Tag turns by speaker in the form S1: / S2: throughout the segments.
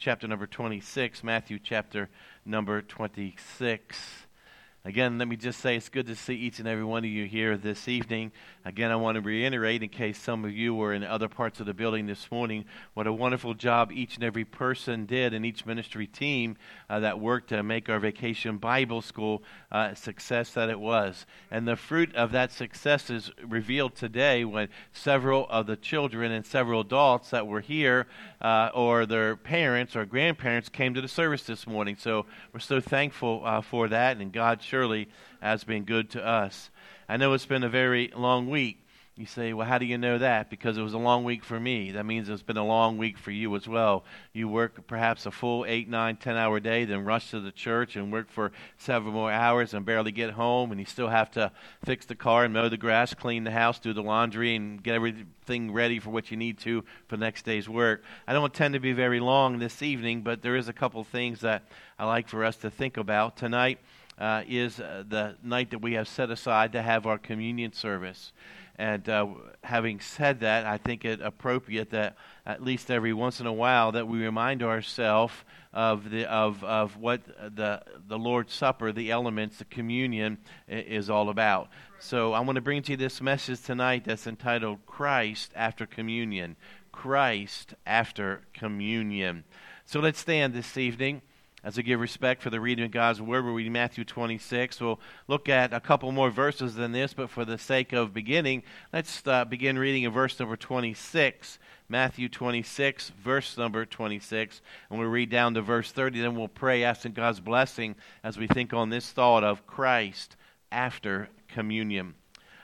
S1: chapter number 26, Matthew chapter number 26. Again, let me just say it's good to see each and every one of you here this evening. Again, I want to reiterate, in case some of you were in other parts of the building this morning, what a wonderful job each and every person did and each ministry team that worked to make our Vacation Bible School a success that it was. And the fruit of that success is revealed today when several of the children and several adults that were here or their parents or grandparents came to the service this morning. So we're so thankful for that, and God surely has been good to us. I know it's been a very long week. You say, well, how do you know that? Because it was a long week for me. That means it's been a long week for you as well. You work perhaps a full 8, 9, 10-hour day, then rush to the church and work for several more hours and barely get home, and you still have to fix the car and mow the grass, clean the house, do the laundry, and get everything ready for what you need to for the next day's work. I don't intend to be very long this evening, but there is a couple things that I like for us to think about. Tonight is the night that we have set aside to have our communion service. And having said that, I think it appropriate that at least every once in a while that we remind ourselves of what the Lord's Supper, the elements, the communion is all about. So I want to bring to you this message tonight that's entitled Christ After Communion. Christ After Communion. So let's stand this evening as we give respect for the reading of God's Word. We're reading Matthew 26. We'll look at a couple more verses than this, but for the sake of beginning, let's begin reading in verse number 26. Matthew 26, verse number 26. And we'll read down to verse 30, then we'll pray, asking God's blessing as we think on this thought of Christ after communion.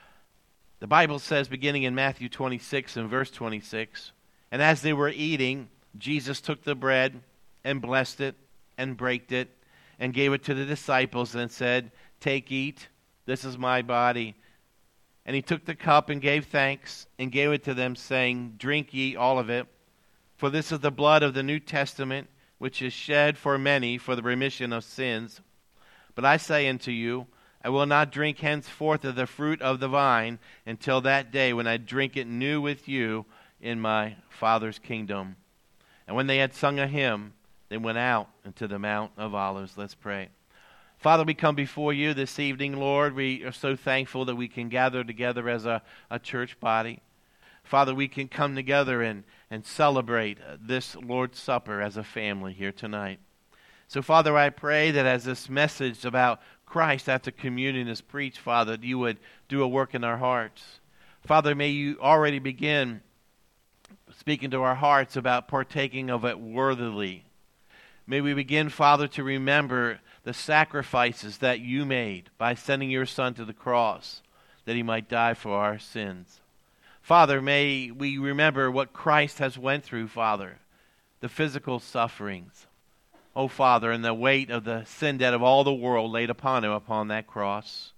S1: The Bible says, beginning in Matthew 26 and verse 26, and as they were eating, Jesus took the bread and blessed it, and brake it, and gave it to the disciples, and said, "Take, eat, this is my body." And he took the cup and gave thanks, and gave it to them, saying, "Drink ye all of it, for this is the blood of the New Testament, which is shed for many for the remission of sins. But I say unto you, I will not drink henceforth of the fruit of the vine, until that day when I drink it new with you in my Father's kingdom." And when they had sung a hymn, they went out into the Mount of Olives. Let's pray. Father, we come before you this evening, Lord. We are so thankful that we can gather together as a church body. Father, we can come together and celebrate this Lord's Supper as a family here tonight. So, Father, I pray that as this message about Christ after communion is preached, Father, that you would do a work in our hearts. Father, may you already begin speaking to our hearts about partaking of it worthily. May we begin, Father, to remember the sacrifices that you made by sending your Son to the cross, that he might die for our sins. Father, may we remember what Christ has went through, Father, the physical sufferings. Oh, Father, and the weight of the sin debt of all the world laid upon him upon that cross.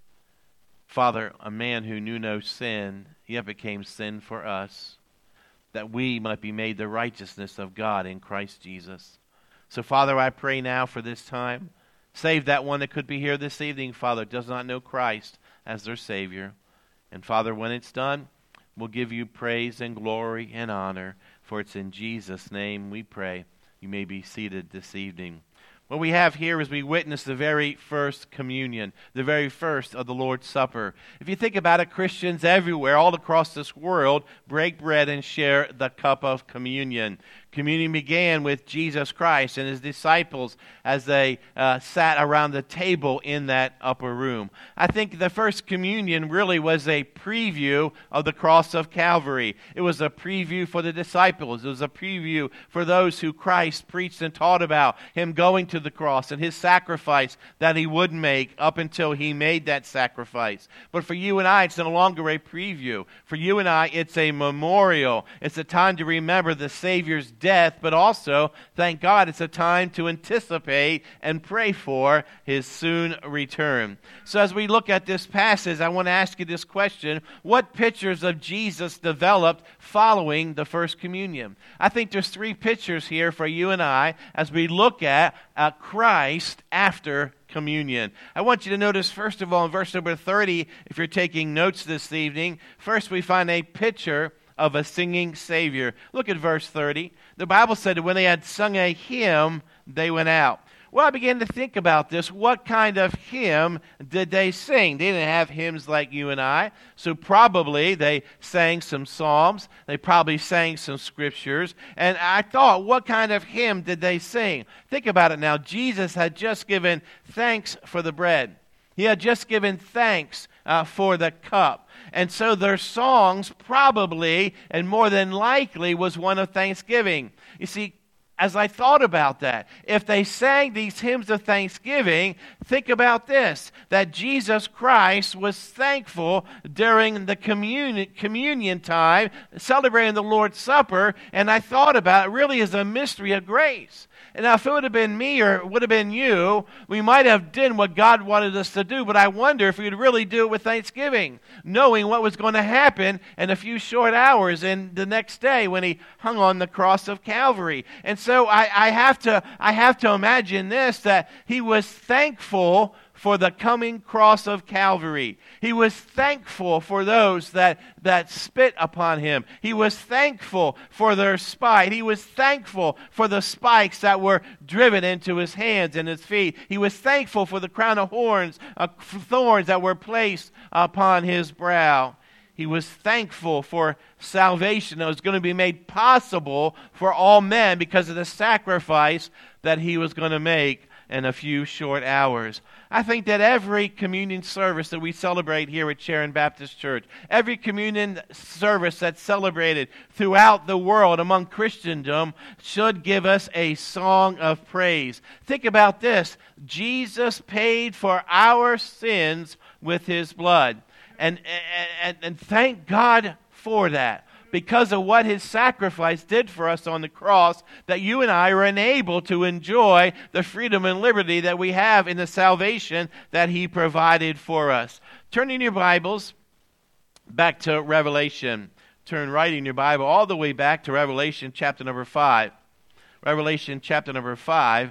S1: Father, a man who knew no sin, yet became sin for us, that we might be made the righteousness of God in Christ Jesus. So, Father, I pray now for this time. Save that one that could be here this evening, Father, does not know Christ as their Savior. And, Father, when it's done, we'll give you praise and glory and honor, for it's in Jesus' name we pray. You may be seated this evening. What we have here is we witness the very first communion, the very first of the Lord's Supper. If you think about it, Christians everywhere, all across this world, break bread and share the cup of communion. Communion began with Jesus Christ and his disciples as they sat around the table in that upper room. I think the first communion really was a preview of the cross of Calvary. It was a preview for the disciples. It was a preview for those who Christ preached and taught about, him going to the cross and his sacrifice that he would make up until he made that sacrifice. But for you and I, it's no longer a preview. For you and I, it's a memorial. It's a time to remember the Savior's death, but also, thank God, it's a time to anticipate and pray for his soon return. So as we look at this passage, I want to ask you this question: what pictures of Jesus developed following the first communion? I think there's three pictures here for you and I as we look at Christ after communion. I want you to notice, first of all, in verse number 30, if you're taking notes this evening, first we find a picture of a singing Savior. Look at verse 30. The Bible said that when they had sung a hymn, they went out. Well, I began to think about this. What kind of hymn did they sing? They didn't have hymns like you and I, so probably they sang some psalms. They probably sang some scriptures. And I thought, what kind of hymn did they sing? Think about it now. Jesus had just given thanks for the bread. He had just given thanks for the cup. And so their songs probably, and more than likely, was one of thanksgiving. You see, as I thought about that, if they sang these hymns of thanksgiving, think about this, that Jesus Christ was thankful during the communion time, celebrating the Lord's Supper, and I thought about it really as a mystery of grace. And now if it would have been me or it would have been you, we might have done what God wanted us to do, but I wonder if we would really do it with thanksgiving, knowing what was going to happen in a few short hours and the next day when he hung on the cross of Calvary. And so I have to imagine this, that he was thankful for the coming cross of Calvary. He was thankful for those that spit upon him. He was thankful for their spite. He was thankful for the spikes that were driven into his hands and his feet. He was thankful for the crown of thorns that were placed upon his brow. He was thankful for salvation that was going to be made possible for all men because of the sacrifice that he was going to make in a few short hours. I think that every communion service that we celebrate here at Sharon Baptist Church, every communion service that's celebrated throughout the world among Christendom should give us a song of praise. Think about this. Jesus paid for our sins with his blood. And thank God for that. Because of what his sacrifice did for us on the cross, that you and I are enabled to enjoy the freedom and liberty that we have in the salvation that he provided for us. Turn in your Bibles back to Revelation. Turn right in your Bible all the way back to Revelation chapter number 5. Revelation chapter number 5.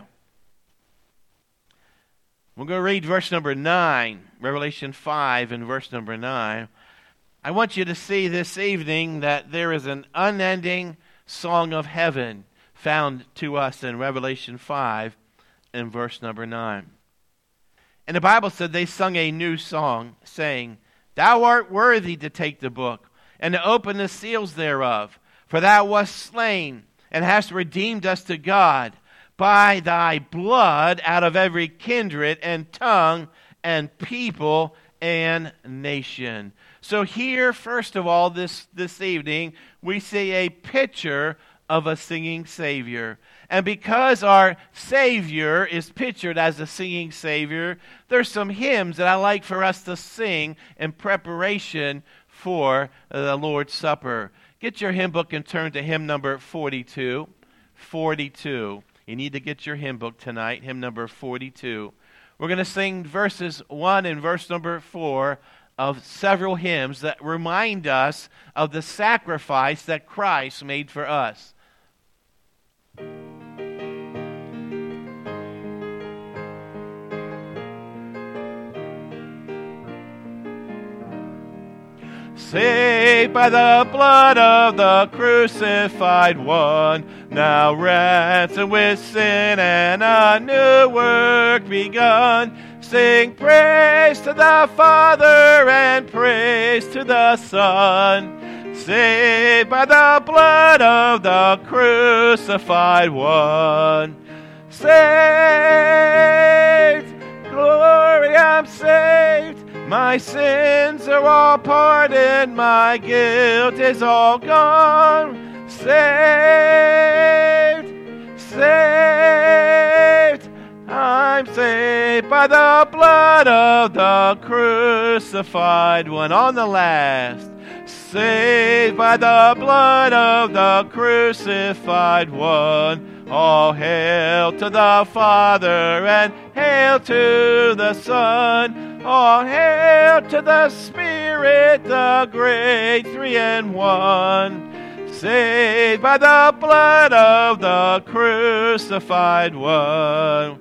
S1: We're going to read verse number 9. Revelation 5 and verse number 9. I want you to see this evening that there is an unending song of heaven found to us in Revelation 5 and verse number 9. And the Bible said they sung a new song, saying, Thou art worthy to take the book and to open the seals thereof, for thou wast slain and hast redeemed us to God by thy blood out of every kindred and tongue and people and nation. So here, first of all, this evening, we see a picture of a singing Savior. And because our Savior is pictured as a singing Savior, there's some hymns that I like for us to sing in preparation for the Lord's Supper. Get your hymn book and turn to hymn number 42. 42. You need to get your hymn book tonight, hymn number 42. We're going to sing verses 1 and verse number 4 of several hymns that remind us of the sacrifice that Christ made for us. Saved by the blood of the crucified one, now ransomed with sin and a new work begun. Sing praise to the Father and praise to the Son, saved by the blood of the crucified one. Saved, glory, I'm saved. My sins are all pardoned, my guilt is all gone. Saved, saved, I'm saved by the blood of the crucified one. On the last, saved by the blood of the crucified one. All hail to the Father and hail to the Son. All hail to the Spirit, the great three in one. Saved by the blood of the crucified one.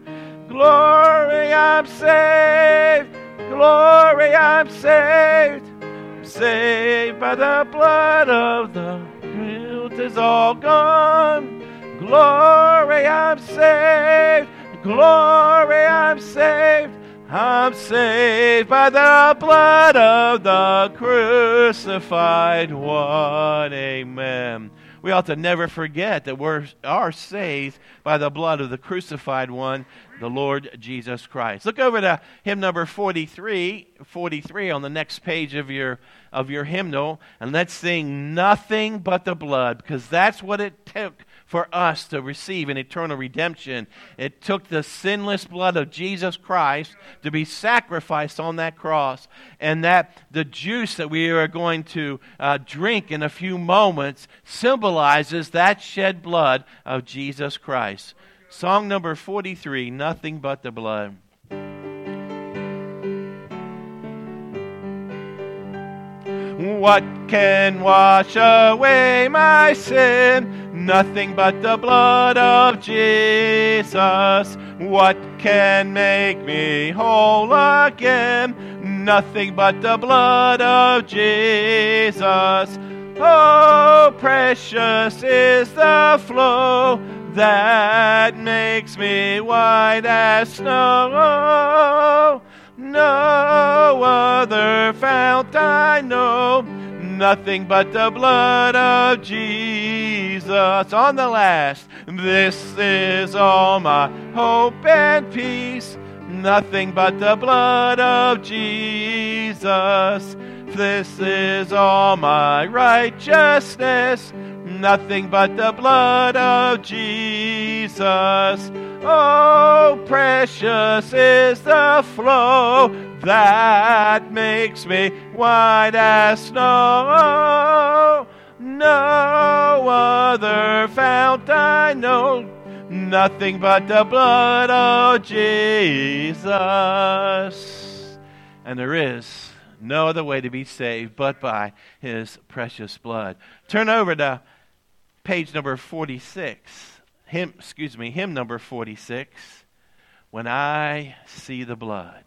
S1: Glory, I'm saved. Glory, I'm saved. saved by the blood of the guilt is all gone. Glory, I'm saved. Glory, I'm saved. I'm saved by the blood of the crucified one. Amen. We ought to never forget that we are saved by the blood of the crucified one, the Lord Jesus Christ. Look over to hymn number 43 on the next page of your hymnal, and let's sing Nothing But the Blood, because that's what it took for us to receive an eternal redemption. It took the sinless blood of Jesus Christ to be sacrificed on that cross, and that the juice that we are going to drink in a few moments symbolizes that shed blood of Jesus Christ. Song number 43, Nothing But the Blood. What can wash away my sin? Nothing but the blood of Jesus. What can make me whole again? Nothing but the blood of Jesus. Oh, precious is the flow that makes me white as snow. No other fount I know, nothing but the blood of Jesus. On the last, this is all my hope and peace, nothing but the blood of Jesus. This is all my righteousness, nothing but the blood of Jesus. Oh, precious is the flow that makes me white as snow. No other fount I know, nothing but the blood of Jesus. And there is no other way to be saved but by his precious blood. Turn over to page number 46. Hymn number 46, When I See the Blood.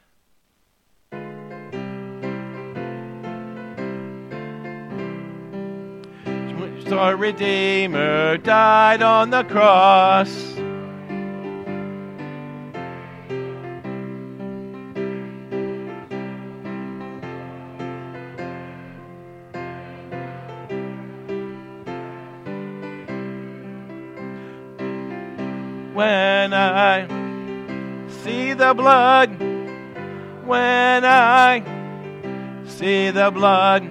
S1: Our Redeemer died on the cross. When I see the blood, when I see the blood,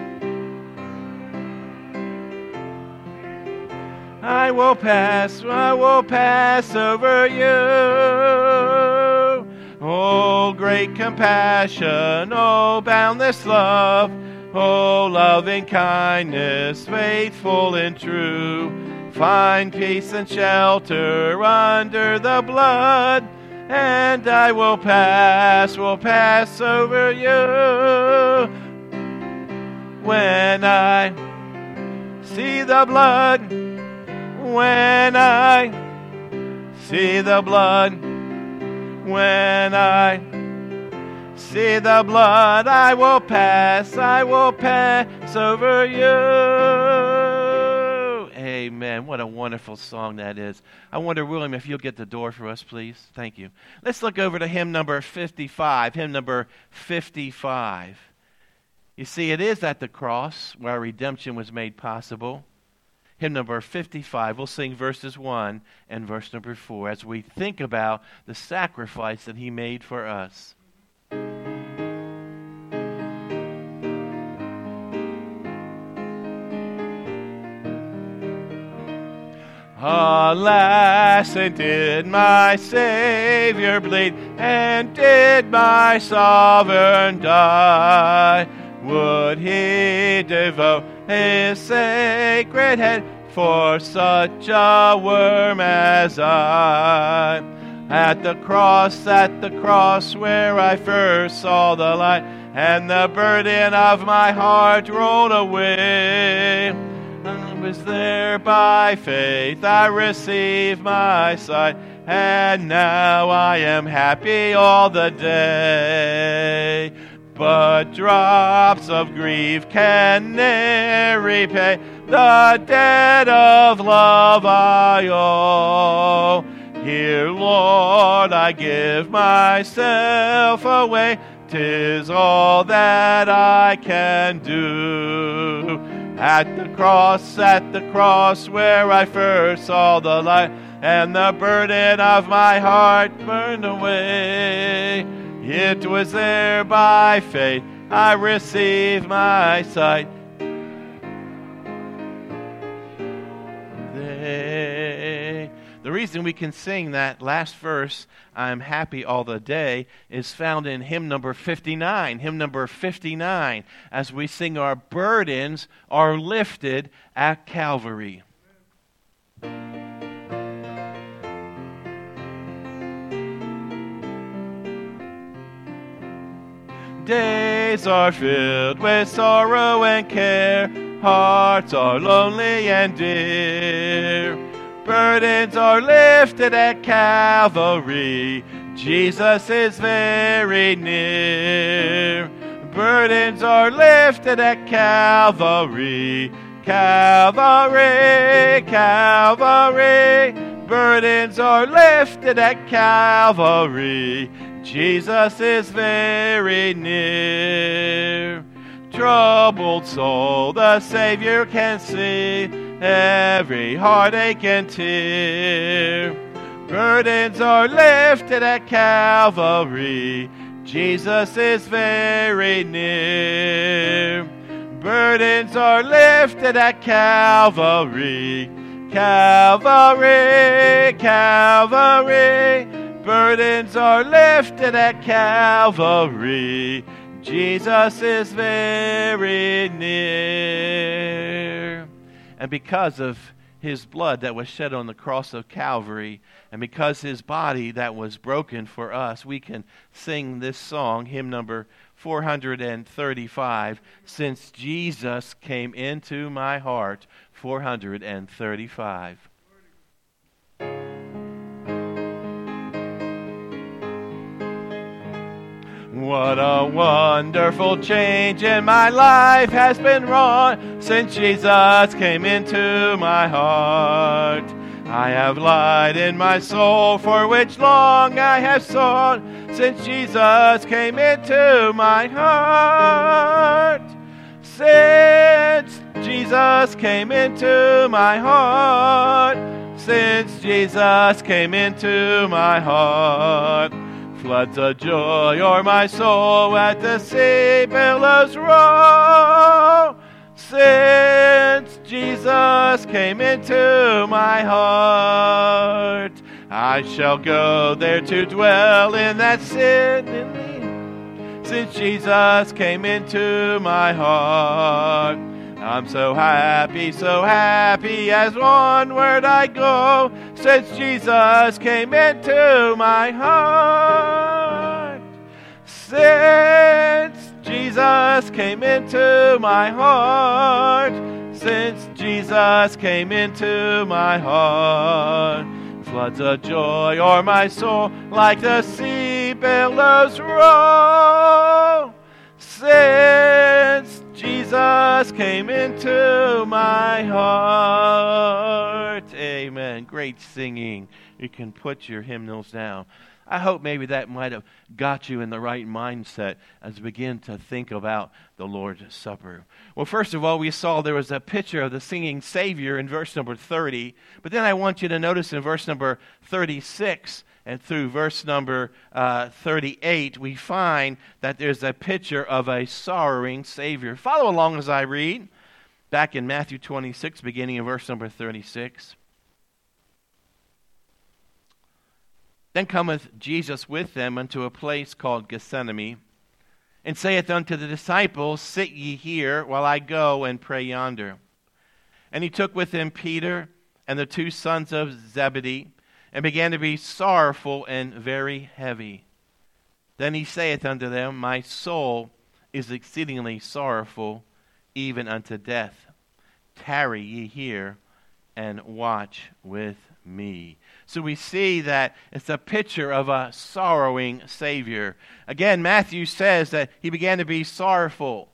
S1: I will pass over you. Oh, great compassion, oh, boundless love, oh, loving kindness, faithful and true. Find peace and shelter under the blood, and I will pass over you. When I see the blood, when I see the blood, when I see the blood, I will pass over you. Amen. What a wonderful song that is. I wonder, William, if you'll get the door for us, please. Thank you. Let's look over to hymn number 55. Hymn number 55. You see, it is at the cross where redemption was made possible. Hymn number 55. We'll sing verses 1 and verse number 4 as we think about the sacrifice that he made for us. Alas, and did my Savior bleed, and did my Sovereign die? Would he devote his sacred head for such a worm as I? At the cross where I first saw the light, and the burden of my heart rolled away. I was there by faith, I received my sight, and now I am happy all the day. but drops of grief can ne'er repay the debt of love I owe. Here, Lord, I give myself away. 'Tis all that I can do. At the cross where I first saw the light, and the burden of my heart burned away. It was there by faith I received my sight. The reason we can sing that last verse, I'm happy all the day, is found in hymn number 59. Hymn number 59, as we sing our burdens are lifted at Calvary. Days are filled with sorrow and care, hearts are lonely and dear. Burdens are lifted at Calvary, Jesus is very near. Burdens are lifted at Calvary, Calvary, Calvary. Burdens are lifted at Calvary, Jesus is very near. Troubled soul, the Savior can see every heartache and tear. Burdens are lifted at Calvary, Jesus is very near. Burdens are lifted at Calvary, Calvary, Calvary. Burdens are lifted at Calvary, Jesus is very near. And because of his blood that was shed on the cross of Calvary, and because his body that was broken for us, we can sing this song, hymn number 435, Since Jesus Came Into My Heart, 435. What a wonderful change in my life has been wrought since Jesus came into my heart. I have light in my soul for which long I have sought since Jesus came into my heart. Since Jesus came into my heart. Since Jesus came into my heart. Floods of joy o'er my soul at the sea billows roll. Since Jesus came into my heart, I shall go there to dwell in that city. Since Jesus came into my heart, I'm so happy as onward I go, since Jesus came into my heart. Since Jesus came into my heart, since Jesus came into my heart, floods of joy o'er my soul like the sea billows roll. Since Jesus came into my heart. Amen. Great singing. You can put your hymnals down. I hope maybe that might have got you in the right mindset as we begin to think about the Lord's Supper. Well, first of all, we saw there was a picture of the singing Savior in verse number 30. But then I want you to notice in verse number 36 and through verse number 38, we find that there's a picture of a sorrowing Savior. Follow along as I read. Back in Matthew 26, beginning in verse number 36. Then cometh Jesus with them unto a place called Gethsemane, and saith unto the disciples, Sit ye here, while I go and pray yonder. And he took with him Peter and the two sons of Zebedee, and began to be sorrowful and very heavy. Then he saith unto them, My soul is exceedingly sorrowful, even unto death. Tarry ye here, and watch with me. So we see that it's a picture of a sorrowing Savior. Again, Matthew says that he began to be sorrowful.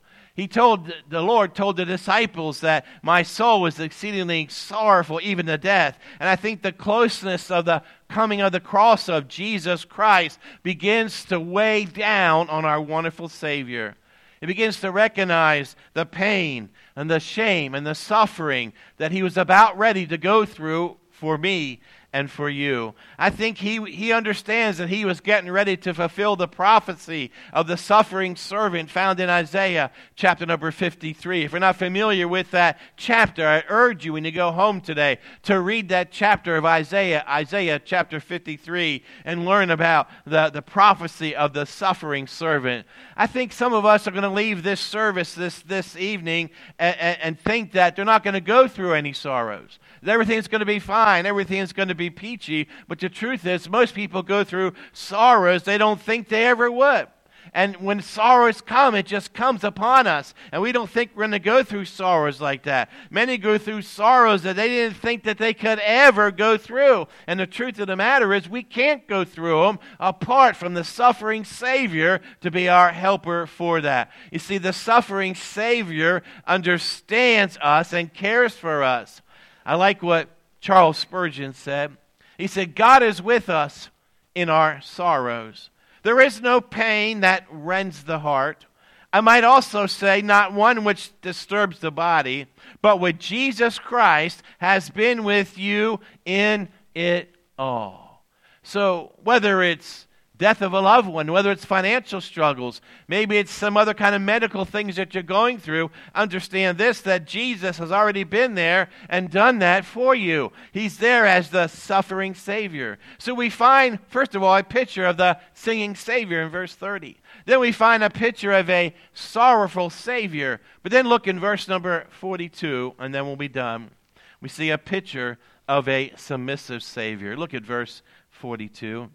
S1: The Lord told the disciples that my soul was exceedingly sorrowful, even to death. And I think the closeness of the coming of the cross of Jesus Christ begins to weigh down on our wonderful Savior. It begins to recognize the pain and the shame and the suffering that he was about ready to go through for me and for you. I think he understands that he was getting ready to fulfill the prophecy of the suffering servant found in Isaiah chapter number 53. If you're not familiar with that chapter, I urge you when you go home today to read that chapter of Isaiah chapter 53, and learn about the prophecy of the suffering servant. I think some of us are going to leave this service this evening and think that they're not going to go through any sorrows. Everything's going to be fine. Everything's going to be peachy. But the truth is, most people go through sorrows they don't think they ever would. And when sorrows come, it just comes upon us. And we don't think we're going to go through sorrows like that. Many go through sorrows that they didn't think that they could ever go through. And the truth of the matter is, we can't go through them apart from the suffering Savior to be our helper for that. You see, the suffering Savior understands us and cares for us. I like what Charles Spurgeon said. He said, God is with us in our sorrows. There is no pain that rends the heart. I might also say, not one which disturbs the body, but with Jesus Christ has been with you in it all. So whether it's death of a loved one, whether it's financial struggles, maybe it's some other kind of medical things that you're going through, understand this, that Jesus has already been there and done that for you. He's there as the suffering Savior. So we find, first of all, a picture of the singing Savior in verse 30. Then we find a picture of a sorrowful Savior. But then look in verse number 42, and then we'll be done. We see a picture of a submissive Savior. Look at verse 42.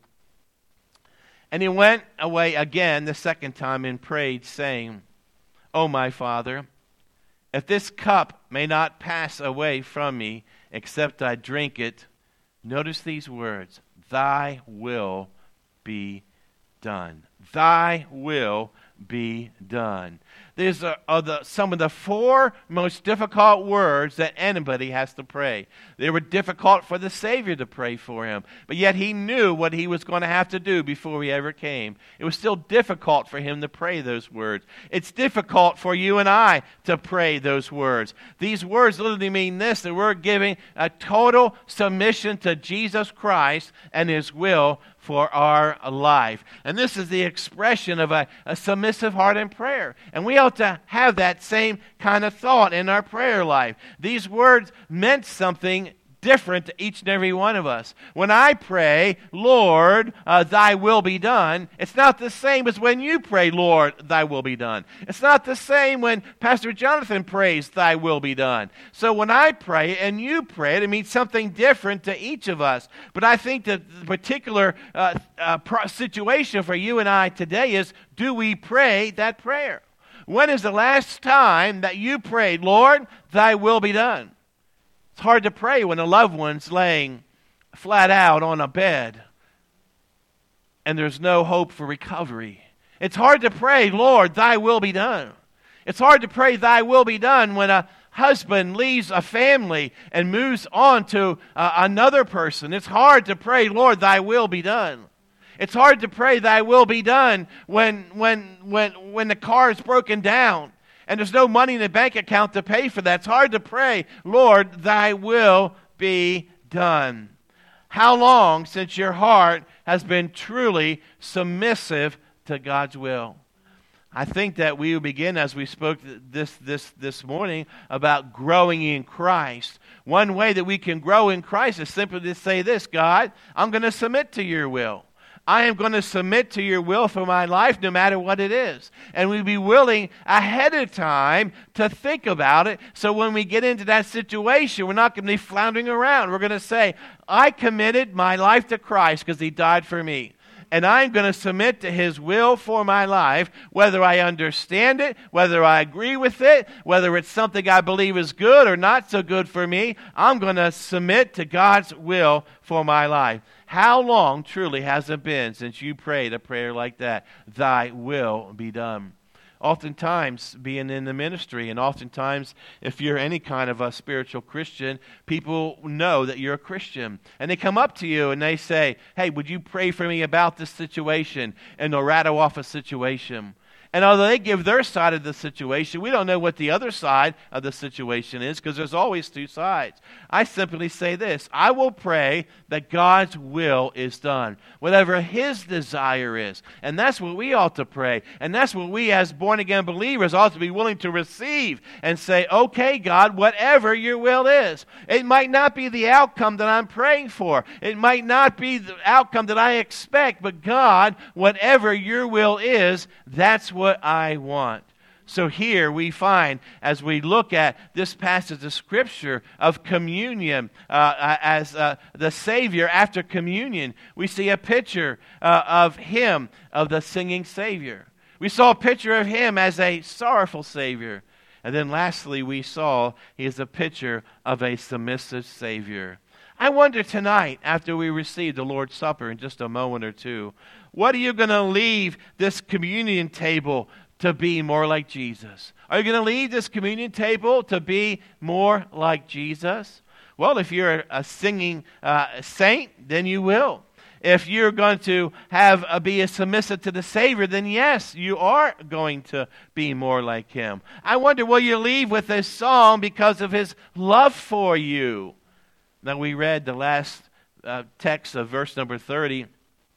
S1: And he went away again the second time and prayed, saying, O my Father, if this cup may not pass away from me, except I drink it, notice these words, thy will be done. Thy will be done. These are some of the four most difficult words that anybody has to pray. They were difficult for the Savior to pray for him, but yet he knew what he was going to have to do before he ever came. It was still difficult for him to pray those words. It's difficult for you and I to pray those words. These words literally mean this, that we're giving a total submission to Jesus Christ and his will for our life. And this is the expression of a submissive heart in prayer. And we ought to have that same kind of thought in our prayer life. These words meant something different to each and every one of us. When I pray, Lord, thy will be done, it's not the same as when you pray, Lord, thy will be done. It's not the same when Pastor Jonathan prays, thy will be done. So when I pray and you pray, it means something different to each of us. But I think that the particular situation for you and I today is, do we pray that prayer? When is the last time that you prayed, Lord, thy will be done? It's hard to pray when a loved one's laying flat out on a bed and there's no hope for recovery. It's hard to pray, Lord, thy will be done. It's hard to pray, thy will be done, when a husband leaves a family and moves on to another person. It's hard to pray, Lord, thy will be done. It's hard to pray, thy will be done, when the car is broken down and there's no money in the bank account to pay for that. It's hard to pray, Lord, thy will be done. How long since your heart has been truly submissive to God's will? I think that we will begin, as we spoke this morning, about growing in Christ. One way that we can grow in Christ is simply to say this, God, I'm going to submit to your will. I am going to submit to your will for my life no matter what it is. And we'd be willing ahead of time to think about it, so when we get into that situation, we're not going to be floundering around. We're going to say, I committed my life to Christ because he died for me. and I'm going to submit to His will for my life, whether I understand it, whether I agree with it, whether it's something I believe is good or not so good for me. I'm going to submit to God's will for my life. How long truly has it been since you prayed a prayer like that? Thy will be done. Oftentimes, being in the ministry, and oftentimes, if you're any kind of a spiritual Christian, people know that you're a Christian. And they come up to you and they say, hey, would you pray for me about this situation? And they'll rattle off a situation. And although they give their side of the situation, we don't know what the other side of the situation is, because there's always two sides. I simply say this: I will pray that God's will is done, whatever His desire is. And that's what we ought to pray. And that's what we as born-again believers ought to be willing to receive and say, okay, God, whatever your will is. It might not be the outcome that I'm praying for. It might not be the outcome that I expect, but God, whatever your will is, that's what I want. So here we find, as we look at this passage of Scripture of communion as the Savior after communion, we see a picture of Him, of the singing Savior. We saw a picture of Him as a sorrowful Savior. And then lastly, we saw He is a picture of a submissive Savior. I wonder tonight, after we receive the Lord's Supper in just a moment or two, what are you going to leave this communion table to be more like Jesus? Are you going to leave this communion table to be more like Jesus? Well, if you're a singing saint, then you will. If you're going to be a submissive to the Savior, then yes, you are going to be more like Him. I wonder, will you leave with this song because of His love for you? Now, we read the last text of verse number 30.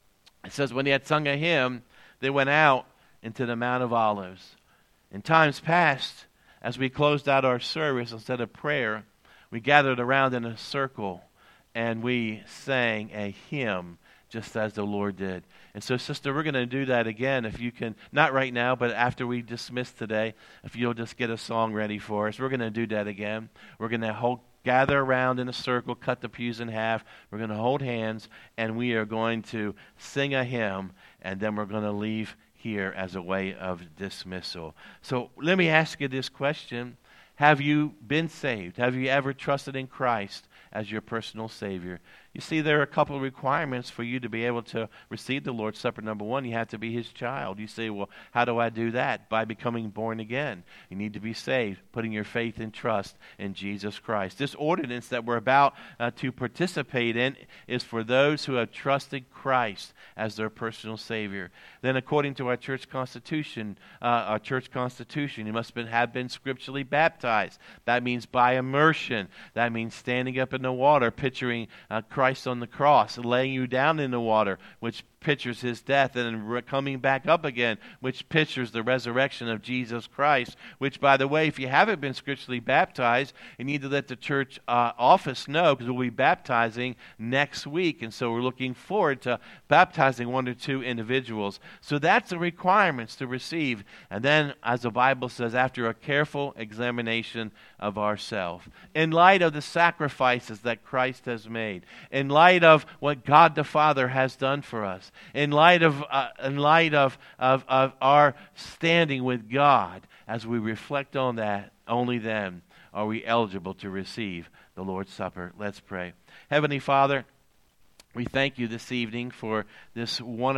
S1: It says, when they had sung a hymn, they went out into the Mount of Olives. In times past, as we closed out our service, instead of prayer, we gathered around in a circle and we sang a hymn just as the Lord did. And so, sister, we're going to do that again. If you can, not right now, but after we dismiss today, if you'll just get a song ready for us, we're going to do that again. We're going to gather around in a circle, cut the pews in half. We're going to hold hands, and we are going to sing a hymn, and then we're going to leave here as a way of dismissal. So let me ask you this question. Have you been saved? Have you ever trusted in Christ as your personal Savior? You see, there are a couple of requirements for you to be able to receive the Lord's Supper. Number one, you have to be His child. You say, well, how do I do that? By becoming born again. You need to be saved, putting your faith and trust in Jesus Christ. This ordinance that we're about to participate in is for those who have trusted Christ as their personal Savior. Then according to our church constitution, you must have been scripturally baptized. That means by immersion. That means standing up in the water, picturing Christ on the cross, laying you down in the water, which pictures His death, and then coming back up again, which pictures the resurrection of Jesus Christ, which, by the way, if you haven't been scripturally baptized, you need to let the church office know, because we'll be baptizing next week, and so we're looking forward to baptizing one or two individuals. So that's the requirements to receive. And then, as the Bible says, after a careful examination of ourselves, in light of the sacrifices that Christ has made, in light of what God the Father has done for us, in light of our standing with God, as we reflect on that, only then are we eligible to receive the Lord's Supper. Let's pray. Heavenly Father, we thank you this evening for this wonderful